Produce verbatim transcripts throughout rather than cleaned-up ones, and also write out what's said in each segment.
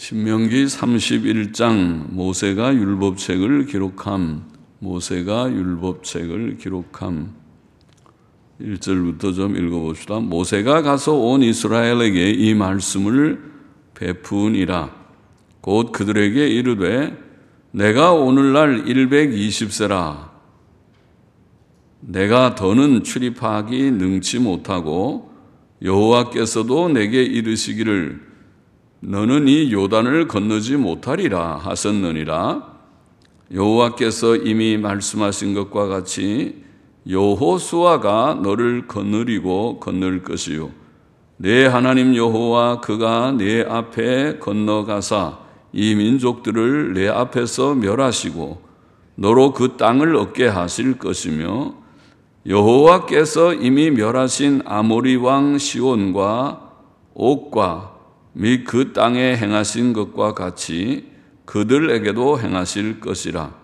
신명기 삼십일 장 모세가 율법책을 기록함. 모세가 율법책을 기록함. 일 절부터 좀 읽어봅시다. 모세가 가서 온 이스라엘에게 이 말씀을 베푸니라. 곧 그들에게 이르되 내가 오늘날 백이십 세라. 내가 더는 출입하기 능치 못하고 여호와께서도 내게 이르시기를 너는 이 요단을 건너지 못하리라 하셨느니라. 여호와께서 이미 말씀하신 것과 같이 여호수아가 너를 거느리고 건널 것이요 내 하나님 여호와 그가 내 앞에 건너가사 이 민족들을 내 앞에서 멸하시고 너로 그 땅을 얻게 하실 것이며 여호와께서 이미 멸하신 아모리 왕 시온과 옥과 및 그 땅에 행하신 것과 같이 그들에게도 행하실 것이라.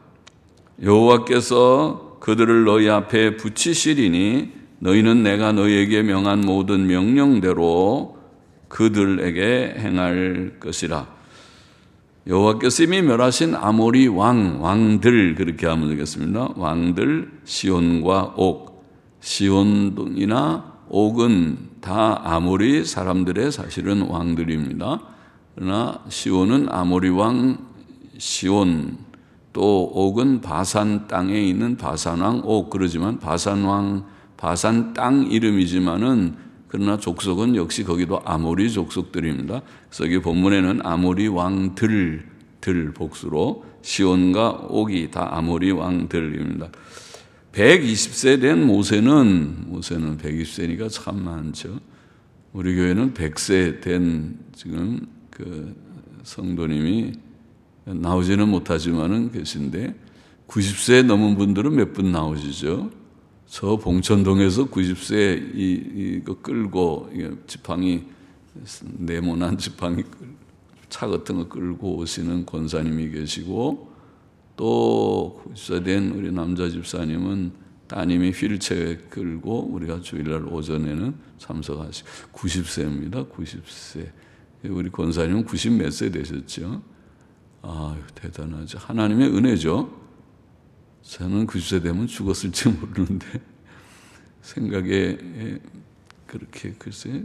여호와께서 그들을 너희 앞에 붙이시리니 너희는 내가 너희에게 명한 모든 명령대로 그들에게 행할 것이라. 여호와께서 이미 멸하신 아모리 왕, 왕들 그렇게 하면 되겠습니다. 왕들 시온과 옥, 시온이나 옥은 다 아모리 사람들의 사실은 왕들입니다. 그러나 시온은 아모리 왕 시온, 또 옥은 바산 땅에 있는 바산 왕 옥. 그러지만 바산 왕, 바산 땅 이름이지만은 그러나 족속은 역시 거기도 아모리 족속들입니다. 그래서 여기 본문에는 아모리 왕들, 들 복수로 시온과 옥이 다 아모리 왕들입니다. 백이십 세 된 모세는, 모세는 백이십 세니까 참 많죠. 우리 교회는 백 세 된 지금 그 성도님이 나오지는 못하지만은 계신데 구십 세 넘은 분들은 몇 분 나오시죠. 저 봉천동에서 구십 세 이, 이거 끌고 지팡이 네모난 지팡이 차 같은 거 끌고 오시는 권사님이 계시고 또 구십 세 된 우리 남자 집사님은 따님이 휠체어에 끌고 우리가 주일날 오전에는 참석하시고 구십 세입니다. 구십 세. 우리 권사님은 구십 몇 세 되셨죠. 아유, 대단하죠. 하나님의 은혜죠. 저는 구십 세 되면 죽었을지 모르는데 생각에 그렇게 글쎄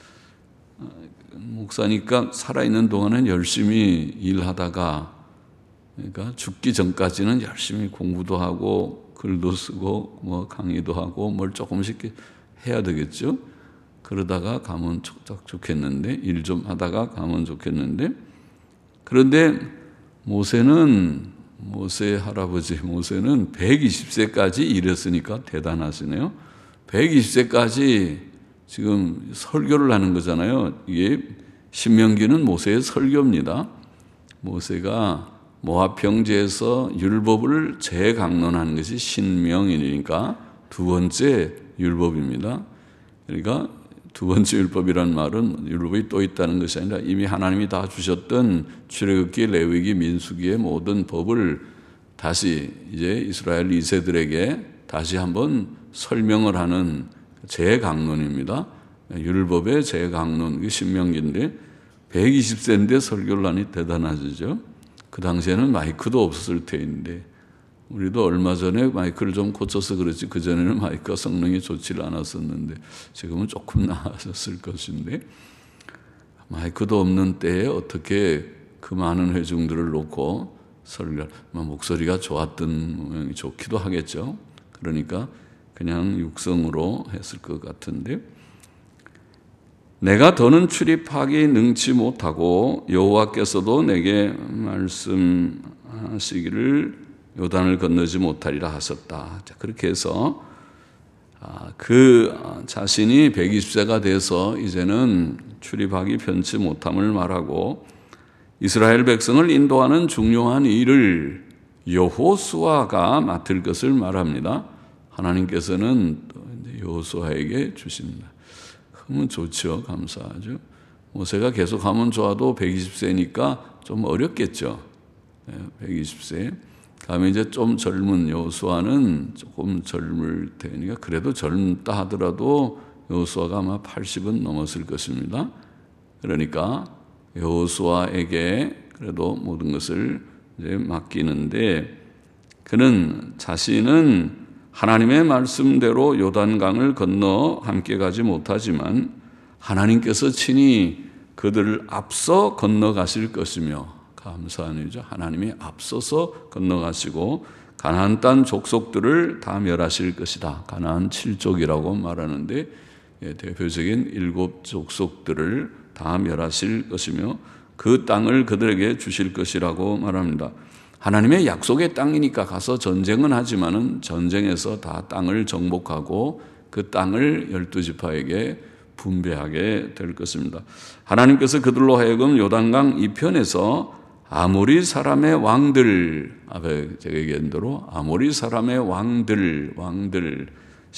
목사니까 살아있는 동안은 열심히 일하다가 그러니까 죽기 전까지는 열심히 공부도 하고 글도 쓰고 뭐 강의도 하고 뭘 조금씩 해야 되겠죠. 그러다가 가면 좋겠는데 일 좀 하다가 가면 좋겠는데 그런데 모세는 모세 할아버지 모세는 백이십 세까지 일했으니까 대단하시네요. 백이십 세까지 지금 설교를 하는 거잖아요. 이게 신명기는 모세의 설교입니다. 모세가 모압 평지에서 율법을 재강론하는 것이 신명이니까 두 번째 율법입니다. 그러니까 두 번째 율법이란 말은 율법이 또 있다는 것이 아니라 이미 하나님이 다 주셨던 출애굽기, 레위기, 민수기의 모든 법을 다시 이제 이스라엘 이 세들에게 다시 한번 설명을 하는 재강론입니다. 율법의 재강론, 신명기인데 백이십 세인데 설교를 하니 대단하시죠. 그 당시에는 마이크도 없었을 테인데 우리도 얼마 전에 마이크를 좀 고쳐서 그렇지 그전에는 마이크가 성능이 좋지 않았었는데 지금은 조금 나아졌을 것인데 마이크도 없는 때에 어떻게 그 많은 회중들을 놓고 설교, 목소리가 좋았던 모양이 좋기도 하겠죠. 그러니까 그냥 육성으로 했을 것 같은데 내가 더는 출입하기 능치 못하고 여호와께서도 내게 말씀하시기를 요단을 건너지 못하리라 하셨다. 그렇게 해서 그 자신이 백이십 세가 돼서 이제는 출입하기 편치 못함을 말하고 이스라엘 백성을 인도하는 중요한 일을 여호수아가 맡을 것을 말합니다. 하나님께서는 여호수아에게 주십니다. 그러면 좋죠. 감사하죠. 모세가 계속 하면 좋아도 백이십 세니까 좀 어렵겠죠. 백이십 세. 다음에 이제 좀 젊은 여호수아는 조금 젊을 테니까 그래도 젊다 하더라도 여호수아가 아마 팔십은 넘었을 것입니다. 그러니까 여호수아에게 그래도 모든 것을 이제 맡기는데, 그는 자신은 하나님의 말씀대로 요단강을 건너 함께 가지 못하지만 하나님께서 친히 그들을 앞서 건너가실 것이며, 감사한 일이죠. 하나님이 앞서서 건너가시고 가나안 땅 족속들을 다 멸하실 것이다. 가나안 칠족이라고 말하는데 대표적인 일곱 족속들을 다 멸하실 것이며 그 땅을 그들에게 주실 것이라고 말합니다. 하나님의 약속의 땅이니까 가서 전쟁은 하지만은 전쟁에서 다 땅을 정복하고 그 땅을 열두 지파에게 분배하게 될 것입니다. 하나님께서 그들로 하여금 요단강 이편에서 아모리 사람의 왕들, 앞에 제가 얘기한 대로 아모리 사람의 왕들, 왕들,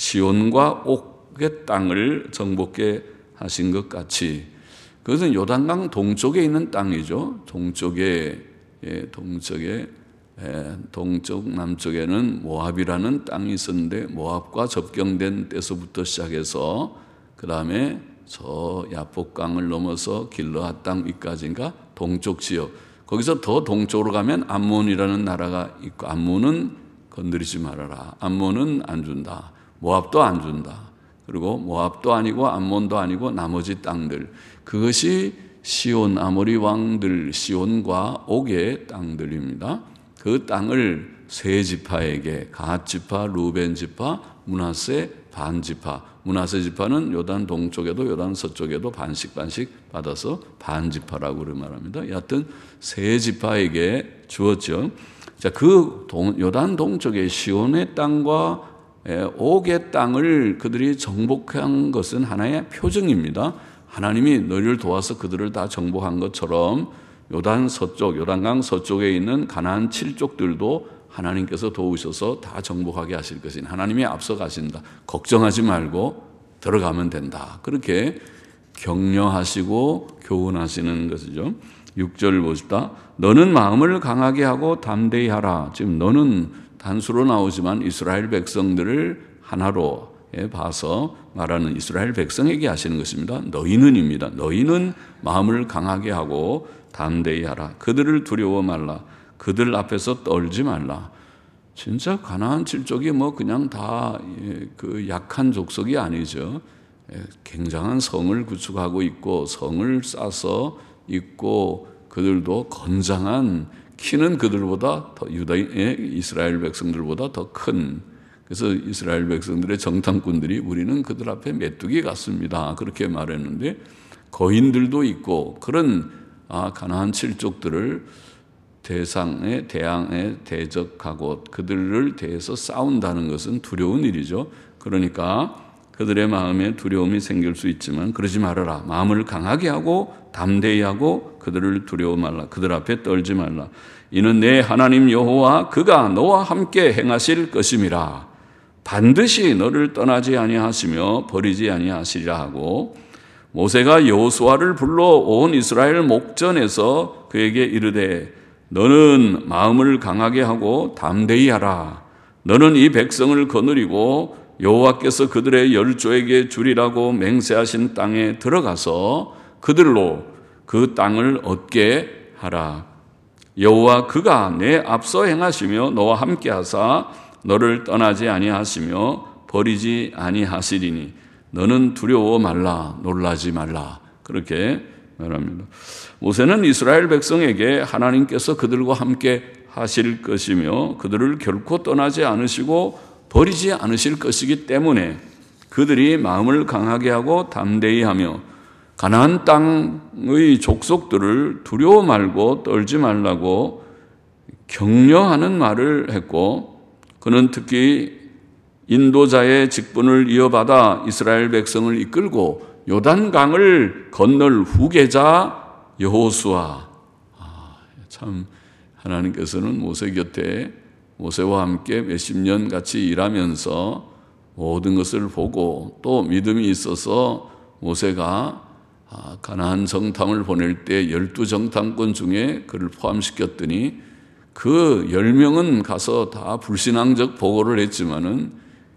시온과 옥의 땅을 정복해 하신 것 같이, 그것은 요단강 동쪽에 있는 땅이죠. 동쪽에, 예, 동쪽에, 예, 동쪽 남쪽에는 모압이라는 땅이 있었는데 모압과 접경된 때서부터 시작해서 그 다음에 저 야복강을 넘어서 길르앗 땅 위까지인가 동쪽 지역, 거기서 더 동쪽으로 가면 암몬이라는 나라가 있고, 암몬은 건드리지 말아라. 암몬은 안 준다. 모압도 안 준다. 그리고 모압도 아니고 암몬도 아니고 나머지 땅들, 그것이 시온, 아모리 왕들 시온과 옥의 땅들입니다. 그 땅을 세 지파에게, 갓 지파, 루벤 지파, 므낫세 반 지파, 므낫세 지파는 요단 동쪽에도 요단 서쪽에도 반씩 반씩 받아서 반 지파라고 말합니다. 여하튼 세 지파에게 주었죠. 자, 그 동, 요단 동쪽의 시온의 땅과 옥의 땅을 그들이 정복한 것은 하나의 표징입니다. 하나님이 너희를 도와서 그들을 다 정복한 것처럼 요단 서쪽, 요단강 서쪽에 있는 가나안 칠족들도 하나님께서 도우셔서 다 정복하게 하실 것이니 하나님이 앞서 가신다. 걱정하지 말고 들어가면 된다. 그렇게 격려하시고 교훈하시는 것이죠. 육 절 보십시다. 너는 마음을 강하게 하고 담대히 하라. 지금 너는 단수로 나오지만 이스라엘 백성들을 하나로 봐서 말하는 이스라엘 백성에게 하시는 것입니다. 너희는입니다. 너희는 마음을 강하게 하고 담대히 하라. 그들을 두려워 말라. 그들 앞에서 떨지 말라. 진짜 가나안 칠족이 뭐 그냥 다 그 약한 족속이 아니죠. 굉장한 성을 구축하고 있고 성을 쌓아서 있고 그들도 건장한, 키는 그들보다 더 유다의 이스라엘 백성들보다 더 큰, 그래서 이스라엘 백성들의 정탐꾼들이 우리는 그들 앞에 메뚜기 같습니다. 그렇게 말했는데 거인들도 있고 그런 아, 가나안 칠족들을 대상에 대항에 대적하고 그들을 대해서 싸운다는 것은 두려운 일이죠. 그러니까 그들의 마음에 두려움이 생길 수 있지만 그러지 말아라. 마음을 강하게 하고 담대히 하고 그들을 두려워 말라. 그들 앞에 떨지 말라. 이는 내 하나님 여호와 그가 너와 함께 행하실 것임이라. 반드시 너를 떠나지 아니하시며 버리지 아니하시리라 하고, 모세가 여호수아를 불러 온 이스라엘 목전에서 그에게 이르되 너는 마음을 강하게 하고 담대히 하라. 너는 이 백성을 거느리고 여호와께서 그들의 열조에게 주리라고 맹세하신 땅에 들어가서 그들로 그 땅을 얻게 하라. 여호와 그가 내 앞서 행하시며 너와 함께 하사 너를 떠나지 아니하시며 버리지 아니하시리니 너는 두려워 말라, 놀라지 말라. 그렇게 말합니다. 모세는 이스라엘 백성에게 하나님께서 그들과 함께 하실 것이며 그들을 결코 떠나지 않으시고 버리지 않으실 것이기 때문에 그들이 마음을 강하게 하고 담대히 하며 가나안 땅의 족속들을 두려워 말고 떨지 말라고 격려하는 말을 했고, 그는 특히 인도자의 직분을 이어받아 이스라엘 백성을 이끌고 요단강을 건널 후계자 여호수아. 아, 참 하나님께서는 모세 곁에 모세와 함께 몇십 년 같이 일하면서 모든 것을 보고 또 믿음이 있어서 모세가 가나안 정탐을 보낼 때 열두 정탐꾼 중에 그를 포함시켰더니 그 열 명은 가서 다 불신앙적 보고를 했지만은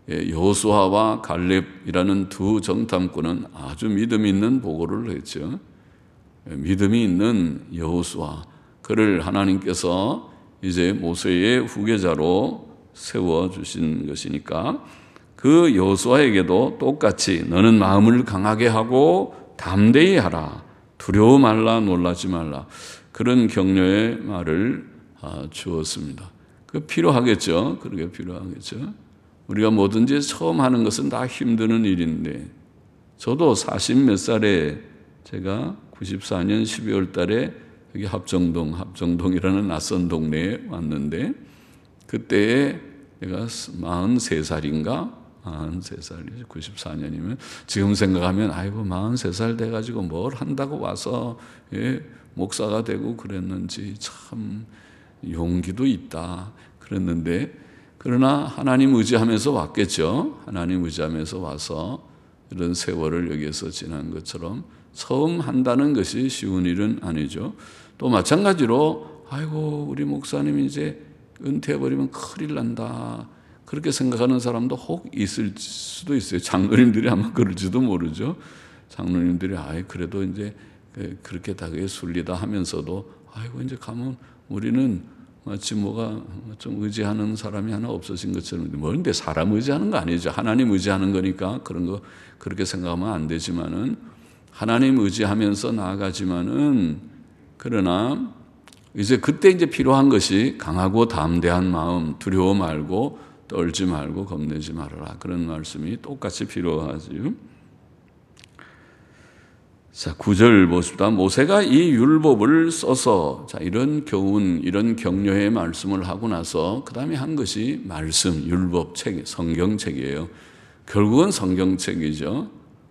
여호수아와 갈렙이라는 두 정탐꾼은 아주 믿음 있는 보고를 했죠. 믿음이 있는 여호수아, 그를 하나님께서 이제 모세의 후계자로 세워주신 것이니까 그 여호수아에게도 똑같이 너는 마음을 강하게 하고 담대히 하라. 두려워 말라, 놀라지 말라. 그런 격려의 말을 주었습니다. 그 필요하겠죠. 그러게 필요하겠죠. 우리가 뭐든지 처음 하는 것은 다 힘드는 일인데, 저도 사십 몇 살에 제가 구십사 년 십이월 달에 여기 합정동, 합정동이라는 낯선 동네에 왔는데, 그때에 내가 마흔세 살인가? 마흔세 살이죠. 구십사 년이면. 지금 생각하면, 아이고, 마흔세 살 돼가지고 뭘 한다고 와서, 예, 목사가 되고 그랬는지 참 용기도 있다. 그랬는데, 그러나 하나님 의지하면서 왔겠죠. 하나님 의지하면서 와서 이런 세월을 여기에서 지난 것처럼 처음 한다는 것이 쉬운 일은 아니죠. 또 마찬가지로 아이고 우리 목사님 이제 은퇴해버리면 큰일 난다. 그렇게 생각하는 사람도 혹 있을 수도 있어요. 장로님들이 아마 그럴지도 모르죠. 장로님들이 아이 그래도 이제 그렇게 다그에 순리다 하면서도 아이고 이제 가면 우리는 마치 뭐가 좀 의지하는 사람이 하나 없어진 것처럼. 뭐 근데 사람 의지하는 거 아니죠. 하나님 의지하는 거니까 그런 거 그렇게 생각하면 안 되지만은 하나님 의지하면서 나아가지만은 그러나 이제 그때 이제 필요한 것이 강하고 담대한 마음, 두려워 말고 떨지 말고 겁내지 말아라. 그런 말씀이 똑같이 필요하지요. 자, 구 절 보십시다. 모세가 이 율법을 써서, 자, 이런 교훈, 이런 격려의 말씀을 하고 나서, 그 다음에 한 것이 말씀, 율법 책, 성경책이에요. 결국은 성경책이죠.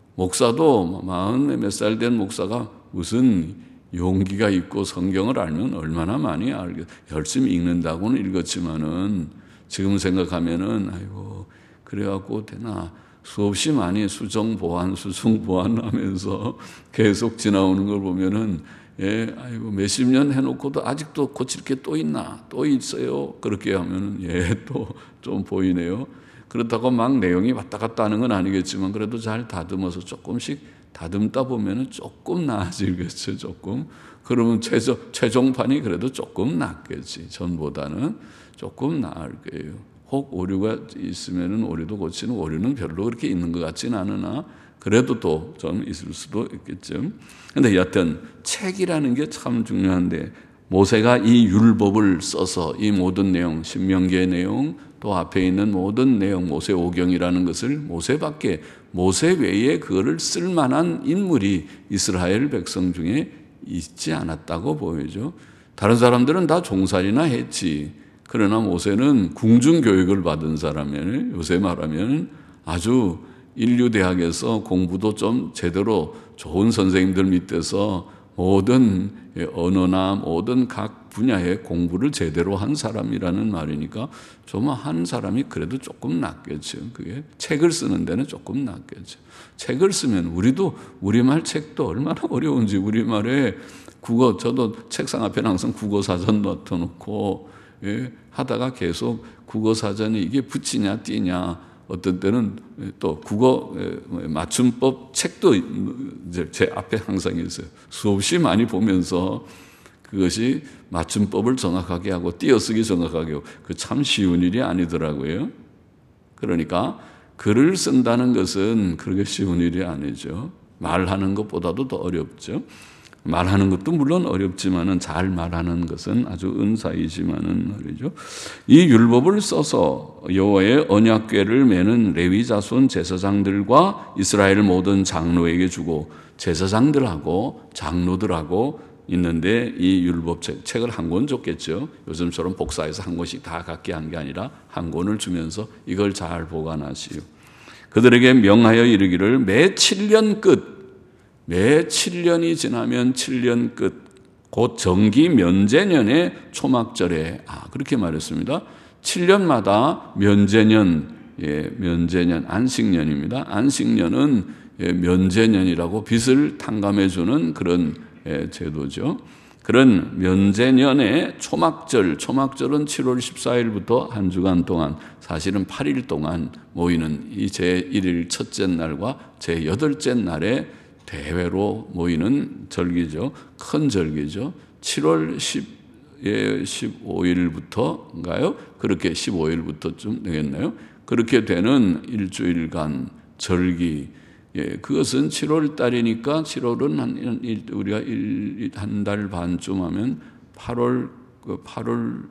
목사도 마흔 몇 살 된 목사가 무슨 용기가 있고 성경을 알면 얼마나 많이 알겠, 열심히 읽는다고는 읽었지만은, 지금 생각하면은, 아이고, 그래갖고 되나. 수없이 많이 수정 보완, 수정 보완 하면서 계속 지나오는 걸 보면은, 예, 아이고, 몇십 년 해놓고도 아직도 고칠 게 또 있나? 또 있어요? 그렇게 하면은, 예, 또 좀 보이네요. 그렇다고 막 내용이 왔다 갔다 하는 건 아니겠지만, 그래도 잘 다듬어서 조금씩 다듬다 보면은 조금 나아지겠죠, 조금. 그러면 최종, 최종판이 그래도 조금 낫겠지. 전보다는 조금 나을 거예요. 혹 오류가 있으면은 오류도 고치는 오류는 별로 그렇게 있는 것 같지는 않으나 그래도 또 좀 있을 수도 있겠죠. 그런데 여하튼 책이라는 게 참 중요한데 모세가 이 율법을 써서 이 모든 내용, 신명기의 내용 또 앞에 있는 모든 내용, 모세 오경이라는 것을 모세밖에 모세 외에 그거를 쓸 만한 인물이 이스라엘 백성 중에 있지 않았다고 보여죠. 다른 사람들은 다 종살이나 했지. 그러나 모세는 궁중교육을 받은 사람이에요. 요새 말하면 아주 인류대학에서 공부도 좀 제대로 좋은 선생님들 밑에서 모든 언어나 모든 각 분야의 공부를 제대로 한 사람이라는 말이니까 좀 한 사람이 그래도 조금 낫겠죠. 그게 책을 쓰는 데는 조금 낫겠죠. 책을 쓰면 우리도 우리말 책도 얼마나 어려운지 우리말에 국어, 저도 책상 앞에 항상 국어 사전 놔둬놓고 예, 하다가 계속 국어 사전이 이게 붙이냐 띄냐 어떤 때는 또 국어 맞춤법 책도 이제 제 앞에 항상 있어요. 수없이 많이 보면서 그것이 맞춤법을 정확하게 하고 띄어쓰기 정확하게 하고 그 참 쉬운 일이 아니더라고요. 그러니까 글을 쓴다는 것은 그렇게 쉬운 일이 아니죠. 말하는 것보다도 더 어렵죠. 말하는 것도 물론 어렵지만은 잘 말하는 것은 아주 은사이지만은 말이죠. 이 율법을 써서 여호와의 언약궤를 메는 레위 자손 제사장들과 이스라엘 모든 장로에게 주고 제사장들하고 장로들하고 있는데 이 율법 책, 책을 한 권 줬겠죠. 요즘처럼 복사해서 한 권씩 다 갖게 한 게 아니라 한 권을 주면서 이걸 잘 보관하시오. 그들에게 명하여 이르기를 매 칠 년 끝 매 칠 년이 지나면 칠 년 끝, 곧 정기 면제년의 초막절에, 아, 그렇게 말했습니다. 칠 년마다 면제년, 예, 면제년, 안식년입니다. 안식년은 예, 면제년이라고 빚을 탕감해주는 그런 예, 제도죠. 그런 면제년의 초막절, 초막절은 칠월 십사일부터 한 주간 동안, 사실은 팔 일 동안 모이는 이 제일 일 첫째 날과 제여덟째 날에 대회로 모이는 절기죠. 큰 절기죠. 칠월 십오 일부터인가요? 그렇게 십오 일부터쯤 되겠나요? 그렇게 되는 일주일간 절기. 예, 그것은 칠월 달이니까 칠월은 한, 우리가 한 달 반쯤 하면 팔월, 팔월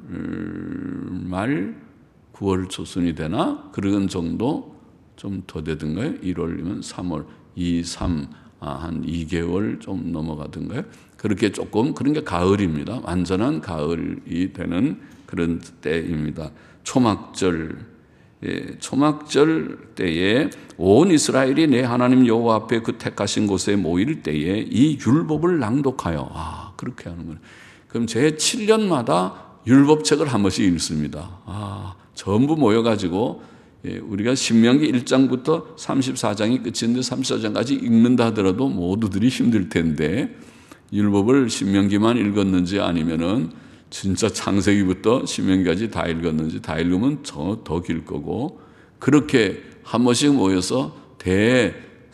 말, 구월 초순이 되나? 그런 정도 좀 더 되던가요? 일월이면 삼월, 이, 삼, 아, 한 이 개월 좀 넘어가던가요? 그렇게 조금, 그런 게 가을입니다. 완전한 가을이 되는 그런 때입니다. 초막절, 예, 초막절 때에 온 이스라엘이 내 하나님 여호와 앞에 그 택하신 곳에 모일 때에 이 율법을 낭독하여, 아, 그렇게 하는 거예요. 그럼 제 칠 년마다 율법책을 한 번씩 읽습니다. 아, 전부 모여가지고, 예, 우리가 신명기 일 장부터 삼십사 장이 끝인데 삼십사 장까지 읽는다 하더라도 모두들이 힘들 텐데, 율법을 신명기만 읽었는지 아니면은 진짜 창세기부터 신명기까지 다 읽었는지, 다 읽으면 더, 더 길 거고, 그렇게 한 번씩 모여서 대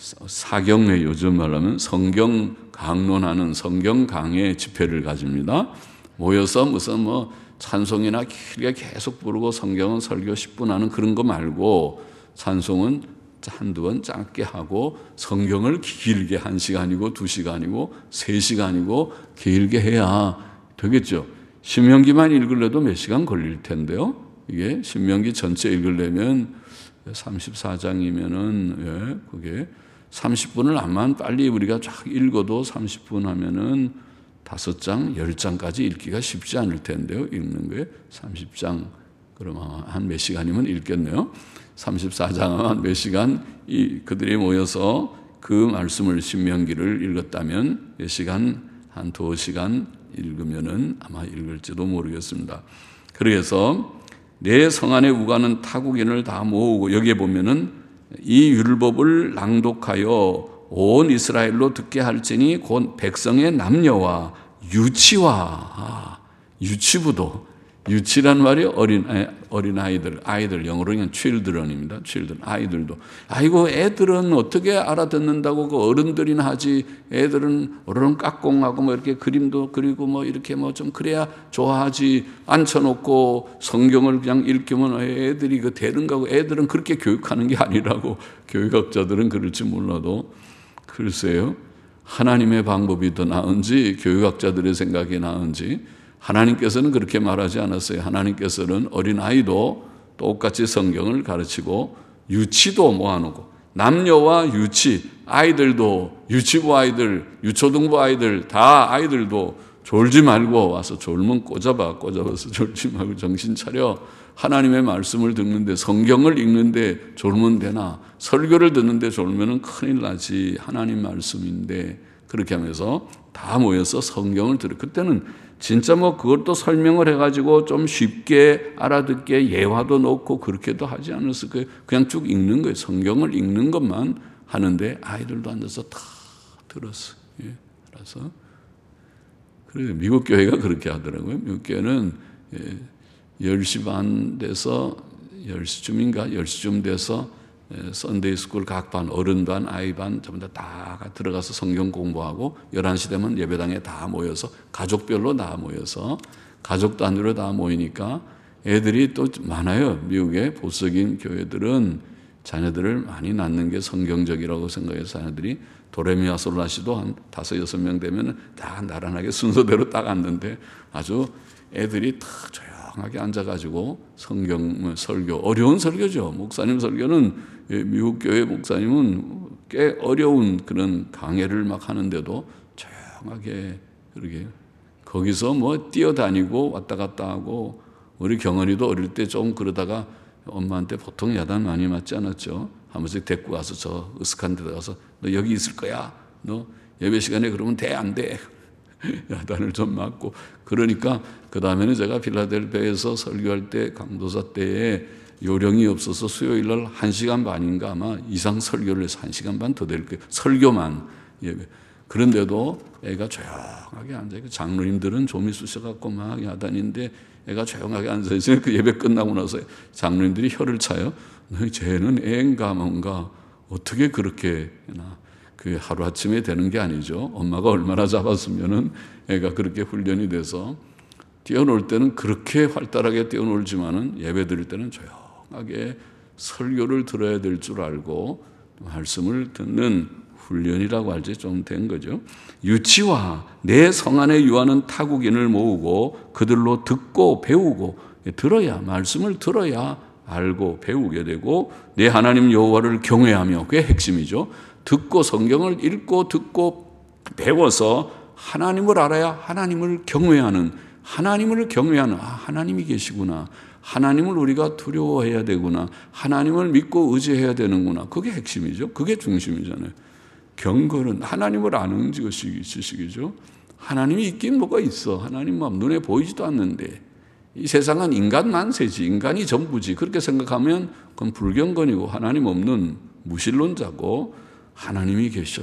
사경회, 요즘 말하면 성경 강론하는 성경 강해 집회를 가집니다. 모여서 무슨 뭐 찬송이나 길게 계속 부르고 성경은 설교 십 분 하는 그런 거 말고, 찬송은 한두 번 짧게 하고 성경을 길게 한 시간이고 두 시간이고 세 시간이고 길게 해야 되겠죠. 신명기만 읽으려도 몇 시간 걸릴 텐데요. 이게 신명기 전체 읽으려면 삼십사 장이면은, 예, 그게 삼십 분을 암만 빨리 우리가 쫙 읽어도 삼십 분 하면은 다섯 장, 열 장까지 읽기가 쉽지 않을 텐데요. 읽는 거에 삼십 장, 그럼 한 몇 시간이면 읽겠네요. 삼십사 장 한 몇 시간, 이 그들이 모여서 그 말씀을 신명기를 읽었다면 몇 시간, 한 두 시간 읽으면은 아마 읽을지도 모르겠습니다. 그래서 내 성안에 우가는 타국인을 다 모으고, 여기에 보면은 이 율법을 낭독하여 온 이스라엘로 듣게 할지니 곧 백성의 남녀와 유치와, 아, 유치부도, 유치란 말이 어린, 어린 아이들, 아이들, 영어로는 children입니다. children, 아이들도. 아이고, 애들은 어떻게 알아듣는다고 그 어른들이나 하지, 애들은 어른 깍공하고 뭐 이렇게 그림도 그리고 뭐 이렇게 뭐 좀 그래야 좋아하지, 앉혀놓고 성경을 그냥 읽으면 애들이 그 되는가 하고, 애들은 그렇게 교육하는 게 아니라고 교육학자들은 그럴지 몰라도, 글쎄요, 하나님의 방법이 더 나은지 교육학자들의 생각이 나은지, 하나님께서는 그렇게 말하지 않았어요. 하나님께서는 어린아이도 똑같이 성경을 가르치고 유치도 모아놓고, 남녀와 유치, 아이들도, 유치부 아이들, 유초등부 아이들, 다 아이들도 졸지 말고 와서 졸면 꽂아봐. 꽂아봐서 졸지 말고 정신 차려. 하나님의 말씀을 듣는데, 성경을 읽는데 졸면 되나? 설교를 듣는데 졸면은 큰일 나지. 하나님 말씀인데. 그렇게 하면서 다 모여서 성경을 들어. 그때는 진짜 뭐 그것도 설명을 해가지고 좀 쉽게 알아듣게 예화도 넣고 그렇게도 하지 않았을 거예요. 그냥 쭉 읽는 거예요. 성경을 읽는 것만 하는데 아이들도 앉아서 다 들었어요. 예, 그래서 그래서 미국 교회가 그렇게 하더라고요. 미국 교회는 예, 열 시 반 돼서 열 시쯤인가 열 시쯤 돼서 선데이 스쿨 각 반, 어른 반, 아이 반 전부 다, 다 들어가서 성경 공부하고, 열한 시 되면 예배당에 다 모여서 가족별로 다 모여서 가족 단위로 다 모이니까 애들이 또 많아요. 미국의 보수적인 교회들은 자녀들을 많이 낳는 게 성경적이라고 생각해서 자녀들이 도레미아솔라시도 한 다섯 여섯 명 되면 다 나란하게 순서대로 딱 앉는데, 아주 애들이 다 조용하게 앉아가지고 성경 설교, 어려운 설교죠. 목사님 설교는, 미국 교회 목사님은 꽤 어려운 그런 강해를 막 하는데도 조용하게 그러게 거기서 뭐 뛰어다니고 왔다 갔다 하고, 우리 경원이도 어릴 때 좀 그러다가 엄마한테 보통 야단 많이 맞지 않았죠. 한 번씩 데리고 가서 저 으슥한 데 가서 너 여기 있을 거야. 너 예배 시간에 그러면 돼, 안 돼? 야단을 좀 맞고. 그러니까 그 다음에는 제가 필라델피아에서 설교할 때, 강도사 때에 요령이 없어서 수요일 날 한 시간 반인가 아마 이상 설교를 해서 한 시간 반 더 될 거예요. 설교만 예배. 그런데도 애가 조용하게 앉아있고, 장로님들은 좀 있으셔갖고 막 야단인데 애가 조용하게 앉아있어요. 그 예배 끝나고 나서 장로님들이 혀를 차요. 너희 쟤는 애인가 뭔가 어떻게 그렇게 나. 그게 하루아침에 되는 게 아니죠. 엄마가 얼마나 잡았으면은 애가 그렇게 훈련이 돼서 뛰어놀 때는 그렇게 활달하게 뛰어놀지만은 예배 드릴 때는 조용하게 설교를 들어야 될 줄 알고 말씀을 듣는 훈련이라고 할지 좀 된 거죠. 유치와 내 성 안에 유하는 타국인을 모으고 그들로 듣고 배우고, 들어야, 말씀을 들어야 알고 배우게 되고 내 하나님 여호와를 경외하며, 그게 핵심이죠. 듣고 성경을 읽고 듣고 배워서 하나님을 알아야 하나님을 경외하는, 하나님을 경외하는, 아, 하나님이 계시구나, 하나님을 우리가 두려워해야 되구나, 하나님을 믿고 의지해야 되는구나, 그게 핵심이죠. 그게 중심이잖아요. 경건은 하나님을 아는 지식이죠. 하나님이 있긴 뭐가 있어. 하나님 마음 눈에 보이지도 않는데 이 세상은 인간 만세지, 인간이 전부지, 그렇게 생각하면 그건 불경건이고 하나님 없는 무신론자고, 하나님이 계셔.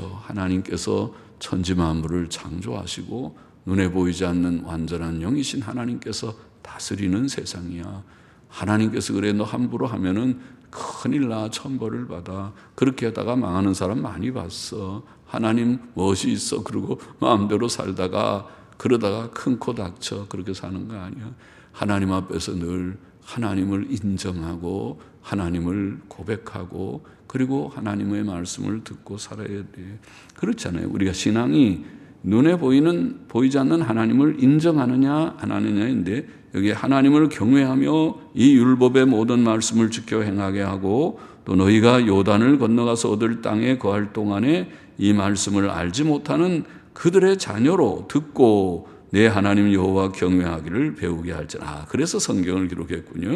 하나님께서 천지 만물을 창조하시고 눈에 보이지 않는 완전한 영이신 하나님께서 다스리는 세상이야. 하나님께서 그래 너 함부로 하면은 큰일 나, 천벌을 받아. 그렇게 하다가 망하는 사람 많이 봤어. 하나님 무엇이 있어? 그러고 마음대로 살다가 그러다가 큰 코 닥쳐. 그렇게 사는 거 아니야. 하나님 앞에서 늘 하나님을 인정하고 하나님을 고백하고 그리고 하나님의 말씀을 듣고 살아야 돼. 그렇잖아요. 우리가 신앙이 눈에 보이는, 보이지 않는 하나님을 인정하느냐 안 하느냐인데, 여기 하나님을 경외하며 이 율법의 모든 말씀을 지켜 행하게 하고 또 너희가 요단을 건너가서 얻을 땅에 거할 동안에 이 말씀을 알지 못하는 그들의 자녀로 듣고 내 하나님 여호와 경외하기를 배우게 할지라. 아, 그래서 성경을 기록했군요.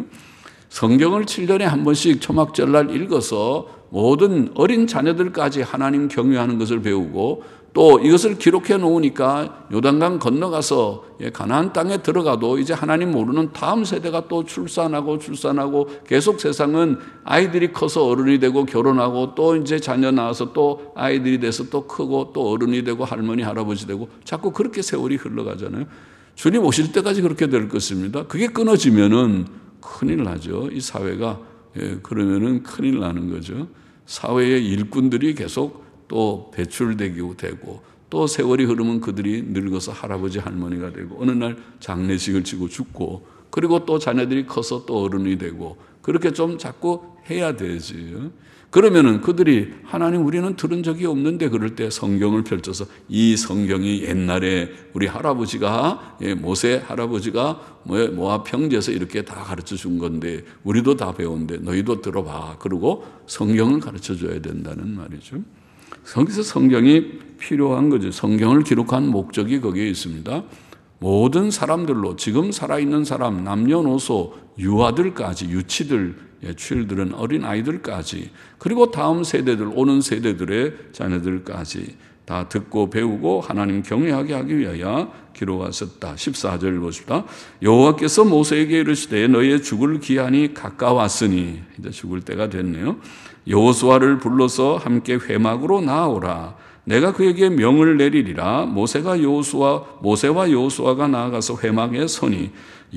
성경을 칠 년에 한 번씩 초막절날 읽어서 모든 어린 자녀들까지 하나님 경외하는 것을 배우고, 또 이것을 기록해 놓으니까 요단강 건너가서 가나안 땅에 들어가도 이제 하나님 모르는 다음 세대가 또 출산하고 출산하고 계속 세상은 아이들이 커서 어른이 되고 결혼하고 또 이제 자녀 낳아서 또 아이들이 돼서 또 크고 또 어른이 되고 할머니 할아버지 되고 자꾸 그렇게 세월이 흘러가잖아요. 주님 오실 때까지 그렇게 될 것입니다. 그게 끊어지면은 큰일 나죠. 이 사회가. 예, 그러면은 큰일 나는 거죠. 사회의 일꾼들이 계속 또 배출되고 되고 또 세월이 흐르면 그들이 늙어서 할아버지 할머니가 되고 어느 날 장례식을 치고 죽고 그리고 또 자녀들이 커서 또 어른이 되고 그렇게 좀 자꾸 해야 되지. 그러면은 그들이 하나님 우리는 들은 적이 없는데, 그럴 때 성경을 펼쳐서 이 성경이 옛날에 우리 할아버지가, 모세 할아버지가 모압 평지에서 이렇게 다 가르쳐 준 건데 우리도 다 배운데 너희도 들어봐. 그리고 성경을 가르쳐 줘야 된다는 말이죠. 거기서 성경이 필요한 거죠. 성경을 기록한 목적이 거기에 있습니다. 모든 사람들로, 지금 살아있는 사람, 남녀노소, 유아들까지, 유치들, children, 어린 아이들까지, 그리고 다음 세대들, 오는 세대들의 자녀들까지 다 듣고 배우고 하나님 경외하게 하기 위하여 기록하셨다. 십사 절 보십시다. 여호와께서 모세에게 이르시되 너희의 죽을 기한이 가까웠으니, 이제 죽을 때가 됐네요. 여호수아를 불러서 함께 회막으로 나아오라. 내가 그에게 명을 내리리라. 모세가 여호수아 모세와 여호수아가 나아가서 회막에 서니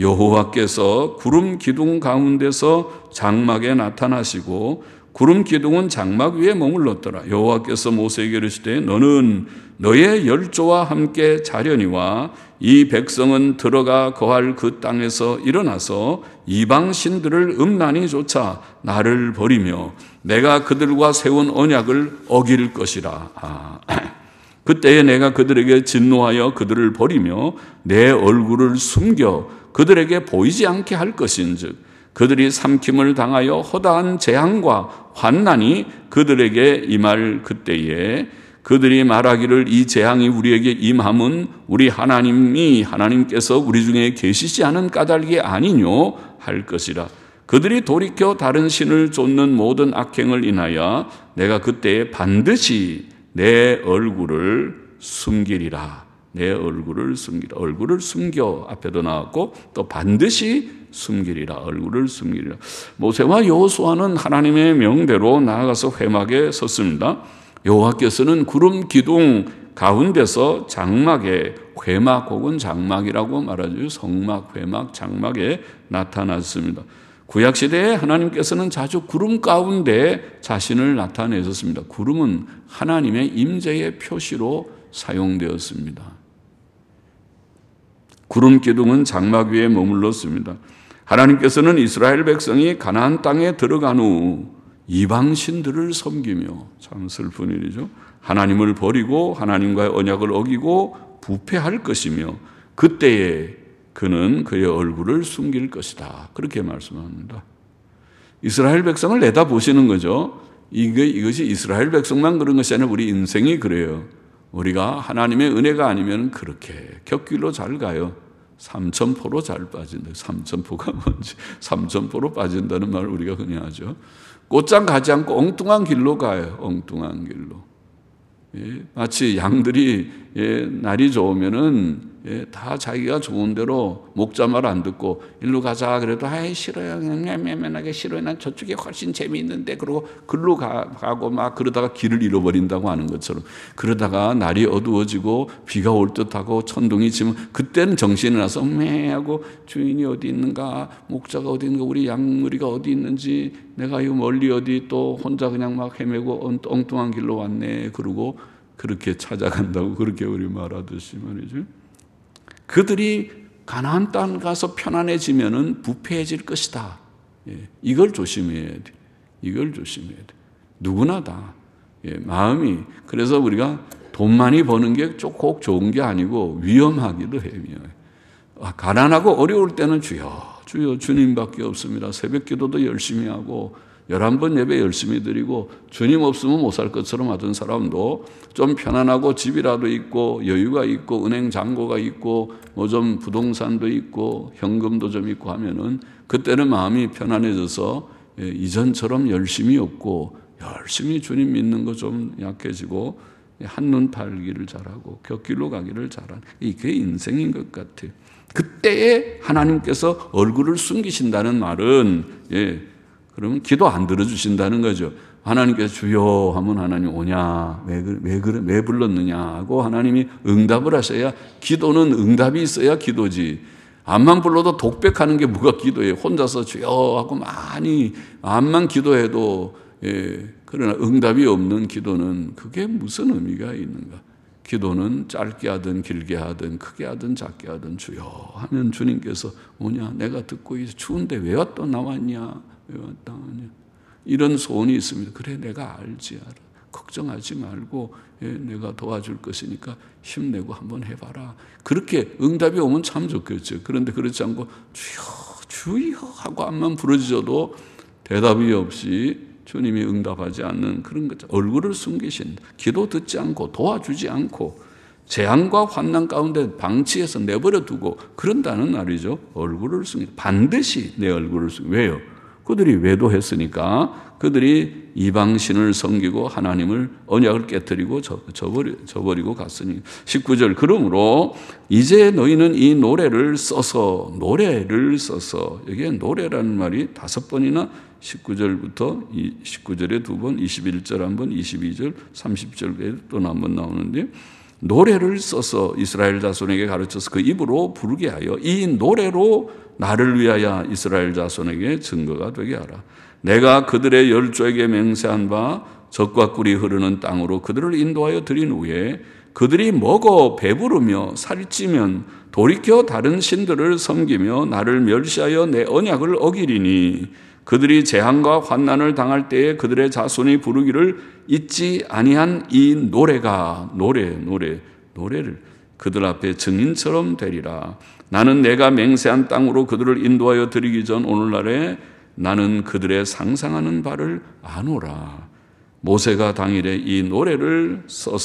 여호와께서 구름 기둥 가운데서 장막에 나타나시고 구름 기둥은 장막 위에 머물렀더라. 여호와께서 모세에게 이르시되 너는 너의 열조와 함께 자려니와 이 백성은 들어가 거할 그 땅에서 일어나서 이방 신들을 음란히 쫓아 나를 버리며 내가 그들과 세운 언약을 어길 것이라. 아, 그때에 내가 그들에게 진노하여 그들을 버리며 내 얼굴을 숨겨 그들에게 보이지 않게 할 것인즉 그들이 삼킴을 당하여 허다한 재앙과 환난이 그들에게 임할 그때에 그들이 말하기를 이 재앙이 우리에게 임함은 우리 하나님이 하나님께서 우리 중에 계시지 않은 까닭이 아니뇨 할 것이라. 그들이 돌이켜 다른 신을 쫓는 모든 악행을 인하여 내가 그때에 반드시 내 얼굴을 숨기리라. 내 얼굴을 숨기라. 얼굴을 숨겨 앞에도 나왔고 또 반드시 숨기리라. 얼굴을 숨기리라. 모세와 여호수아는 하나님의 명대로 나아가서 회막에 섰습니다. 여호와께서는 구름 기둥 가운데서 장막에, 회막 혹은 장막이라고 말하죠. 성막, 회막, 장막에 나타났습니다. 구약시대에 하나님께서는 자주 구름 가운데 자신을 나타내셨습니다. 구름은 하나님의 임재의 표시로 사용되었습니다. 구름 기둥은 장막 위에 머물렀습니다. 하나님께서는 이스라엘 백성이 가나안 땅에 들어간 후 이방신들을 섬기며, 참 슬픈 일이죠, 하나님을 버리고 하나님과의 언약을 어기고 부패할 것이며 그때에 그는 그의 얼굴을 숨길 것이다. 그렇게 말씀합니다. 이스라엘 백성을 내다보시는 거죠. 이게, 이것이 이스라엘 백성만 그런 것이 아니라 우리 인생이 그래요. 우리가 하나님의 은혜가 아니면 그렇게 곁길로 잘 가요. 삼천포로 잘 빠진다. 삼천포가 뭔지, 삼천포로 빠진다는 말을 우리가 흔히 하죠. 곧장 가지 않고 엉뚱한 길로 가요. 엉뚱한 길로. 예, 마치 양들이 예, 날이 좋으면은 예, 다 자기가 좋은 대로 목자 말 안 듣고 일로 가자 그래도 아이 싫어요, 그냥 매매하게 싫어요, 난 저쪽이 훨씬 재미있는데 그러고 글로 가, 가고 막 그러다가 길을 잃어버린다고 하는 것처럼, 그러다가 날이 어두워지고 비가 올 듯하고 천둥이 치면 그때는 정신이 나서 매하고 주인이 어디 있는가, 목자가 어디 있는가, 우리 양무리가 어디 있는지, 내가 이 멀리 어디 또 혼자 그냥 막 헤매고 엉뚱한 길로 왔네 그러고 그렇게 찾아간다고, 그렇게 우리 말하듯이 말이죠. 그들이 가나안 땅 가서 편안해지면은 부패해질 것이다. 예, 이걸 조심해야 돼. 이걸 조심해야 돼. 누구나 다. 예, 마음이. 그래서 우리가 돈 많이 버는 게 꼭 좋은 게 아니고 위험하기도 해요. 아, 가난하고 어려울 때는 주여, 주여 주님밖에 없습니다. 새벽 기도도 열심히 하고 열한 번 예배 열심히 드리고 주님 없으면 못 살 것처럼 하던 사람도 좀 편안하고 집이라도 있고 여유가 있고 은행 잔고가 있고 뭐 좀 부동산도 있고 현금도 좀 있고 하면은 그때는 마음이 편안해져서 이전처럼 열심히 없고 열심히 주님 믿는 거 좀 약해지고 한눈 팔기를 잘하고 곁길로 가기를 잘하는, 이게 인생인 것 같아요. 그때에 하나님께서 얼굴을 숨기신다는 말은 예, 그러면 기도 안 들어주신다는 거죠. 하나님께서 주여 하면 하나님 오냐, 왜, 왜, 왜, 왜 불렀느냐 하고 하나님이 응답을 하셔야, 기도는 응답이 있어야 기도지. 암만 불러도 독백하는 게 뭐가 기도예요. 혼자서 주여 하고 많이 암만 기도해도 예, 그러나 응답이 없는 기도는 그게 무슨 의미가 있는가. 기도는 짧게 하든 길게 하든 크게 하든 작게 하든 주여 하면 주님께서 오냐, 내가 듣고 있어, 추운데 왜 또 나왔냐, 왜 왔다 하냐, 이런 소원이 있습니다. 그래, 내가 알지, 알아. 걱정하지 말고 예, 내가 도와줄 것이니까 힘내고 한번 해봐라. 그렇게 응답이 오면 참 좋겠죠. 그런데 그렇지 않고 주여 주여 하고 앞만 부러지셔도 대답이 없이 주님이 응답하지 않는 그런 것, 얼굴을 숨기신다. 기도 듣지 않고 도와주지 않고 재앙과 환난 가운데 방치해서 내버려 두고 그런다는 말이죠. 얼굴을 숨긴다. 반드시 내 얼굴을 숨긴다. 왜요? 그들이 외도했으니까. 그들이 이방신을 섬기고 하나님을 언약을 깨뜨리고 저버리, 저버리고 갔으니. 십구 절, 그러므로 이제 너희는 이 노래를 써서, 노래를 써서, 여기에 노래라는 말이 다섯 번이나 십구 절부터 십구 절에 두 번, 이십일 절 한 번, 이십이 절, 삼십 절에 또 한 번 나오는데, 노래를 써서 이스라엘 자손에게 가르쳐서 그 입으로 부르게 하여 이 노래로 나를 위하여 이스라엘 자손에게 증거가 되게 하라. 내가 그들의 열조에게 맹세한 바 젖과 꿀이 흐르는 땅으로 그들을 인도하여 드린 후에 그들이 먹어 배부르며 살찌면 돌이켜 다른 신들을 섬기며 나를 멸시하여 내 언약을 어기리니 그들이 재앙과 환난을 당할 때에 그들의 자손이 부르기를 잊지 아니한 이 노래가, 노래, 노래, 노래를 그들 앞에 증인처럼 되리라. 나는 내가 맹세한 땅으로 그들을 인도하여 드리기 전 오늘날에 나는 그들의 상상하는 바를 아노라. 모세가 당일에 이 노래를